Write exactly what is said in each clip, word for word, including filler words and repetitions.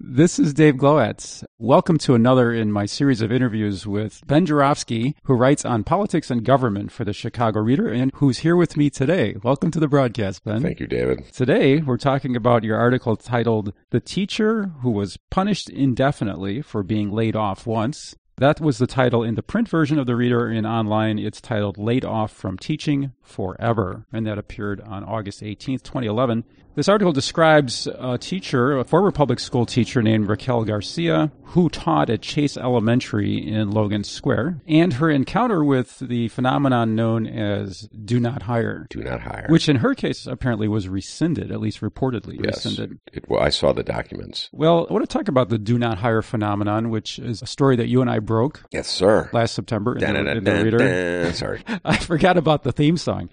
This is Dave Glowacz. Welcome to another in my series of interviews with Ben Joravsky, who writes on politics and government for the Chicago Reader and who's here with me today. Welcome to the broadcast, Ben. Thank you, David. Today, we're talking about your article titled The Teacher Who Was Punished Indefinitely for Being Laid Off Once. That was the title in the print version of the Reader, and online it's titled Laid Off from Teaching Forever, and that appeared on August eighteenth, twenty eleven. This article describes a teacher, a former public school teacher named Raquel Garcia, who taught at Chase Elementary in Logan Square, and her encounter with the phenomenon known as do not hire. Do not hire. Which in her case apparently was rescinded, at least reportedly yes, rescinded. It, well, I saw the documents. Well, I want to talk about the do not hire phenomenon, which is a story that you and I broke. Yes, sir. Last September in, the, in the dun, Reader. dun. Sorry. I forgot about the theme song.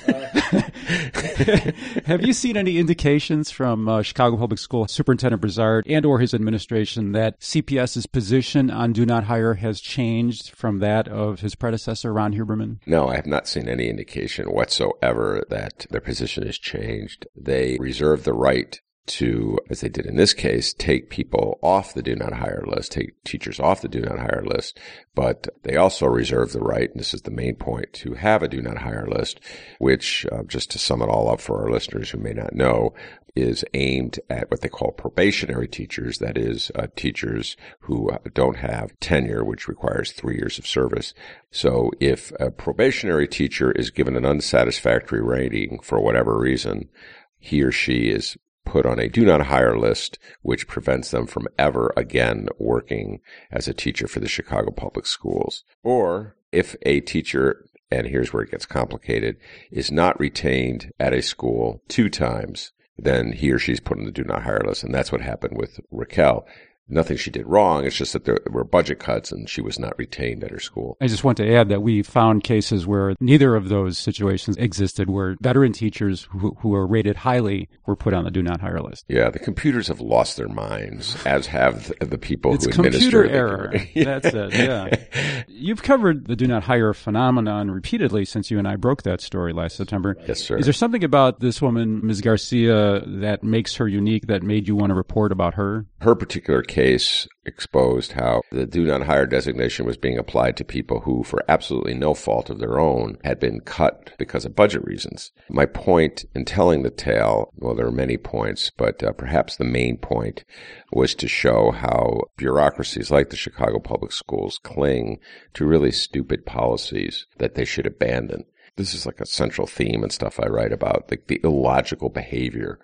Have you seen any indications from uh, Chicago Public School Superintendent Brizard and or his administration that C P S's position on do not hire has changed from that of his predecessor, Ron Huberman? No, I have not seen any indication whatsoever that their position has changed. They reserve the right to, as they did in this case, take people off the do not hire list, take teachers off the do not hire list, but they also reserve the right, and this is the main point, to have a do not hire list, which, uh, just to sum it all up for our listeners who may not know, is aimed at what they call probationary teachers, that is, uh, teachers who uh, don't have tenure, which requires three years of service. So if a probationary teacher is given an unsatisfactory rating for whatever reason, he or she is put on a do not hire list, which prevents them from ever again working as a teacher for the Chicago Public Schools. Or if a teacher, and here's where it gets complicated, is not retained at a school two times, then he or she's put on the do not hire list. And that's what happened with Raquel. Nothing she did wrong. It's just that there were budget cuts and she was not retained at her school. I just want to add that we found cases where neither of those situations existed, where veteran teachers who, who were rated highly were put on the do not hire list. Yeah, the computers have lost their minds, as have the people it's who administer computer error. That's it, yeah. You've covered the do not hire phenomenon repeatedly since you and I broke that story last September. Yes, sir. Is there something about this woman, Miz Garcia, that makes her unique, that made you want to report about her? Her particular case exposed how the do not hire designation was being applied to people who, for absolutely no fault of their own, had been cut because of budget reasons. My point in telling the tale, well, there are many points, but uh, perhaps the main point was to show how bureaucracies like the Chicago Public Schools cling to really stupid policies that they should abandon. This is like a central theme and stuff I write about, like the illogical behavior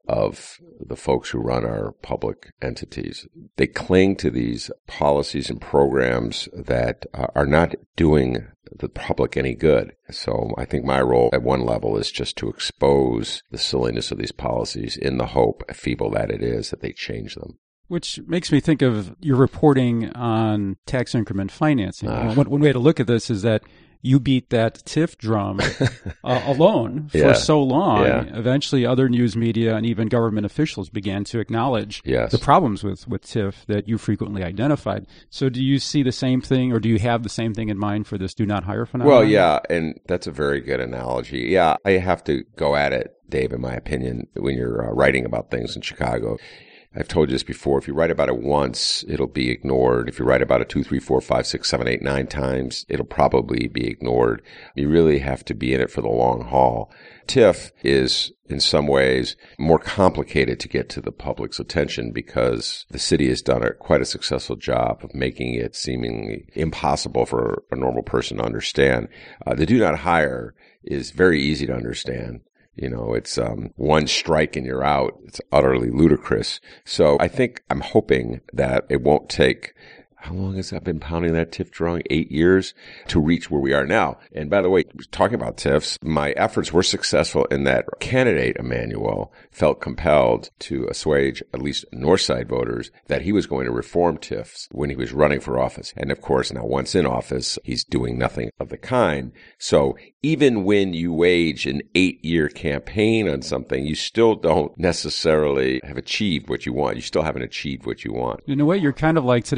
of the folks who run our public entities. They cling to these policies and programs that uh, are not doing the public any good. So I think my role at one level is just to expose the silliness of these policies in the hope, feeble that it is, that they change them. Which makes me think of your reporting on tax increment financing. Uh, one, one way to look at this is that you beat that TIF drum uh, alone for yeah. so long. Yeah. Eventually, other news media and even government officials began to acknowledge yes. the problems with, with TIF that you frequently identified. So do you see the same thing, or do you have the same thing in mind for this do not hire phenomenon? Well, yeah, and that's a very good analogy. Yeah, I have to go at it, Dave, in my opinion, when you're uh, writing about things in Chicago. I've told you this before. If you write about it once, it'll be ignored. If you write about it two, three, four, five, six, seven, eight, nine times, it'll probably be ignored. You really have to be in it for the long haul. TIF is, in some ways, more complicated to get to the public's attention because the city has done a, quite a successful job of making it seemingly impossible for a normal person to understand. Uh, the do not hire is very easy to understand. You know, it's um, one strike and you're out. It's utterly ludicrous. So I think I'm hoping that it won't take, how long has that been pounding that TIF drum? Eight years to reach where we are now. And by the way, talking about TIFs, my efforts were successful in that candidate Emanuel felt compelled to assuage at least Northside voters that he was going to reform TIFs when he was running for office. And of course, now once in office, he's doing nothing of the kind. So even when you wage an eight-year campaign on something, you still don't necessarily have achieved what you want. You still haven't achieved what you want. In a way, you're kind of like today's politicians.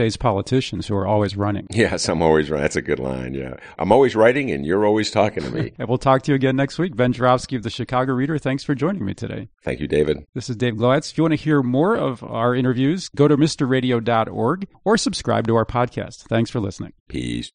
politicians who are always running. Yes, I'm always running. That's a good line, yeah. I'm always writing and you're always talking to me. And we'll talk to you again next week. Ben Joravsky of the Chicago Reader, thanks for joining me today. Thank you, David. This is Dave Glowacz. If you want to hear more of our interviews, go to mister radio dot org or subscribe to our podcast. Thanks for listening. Peace.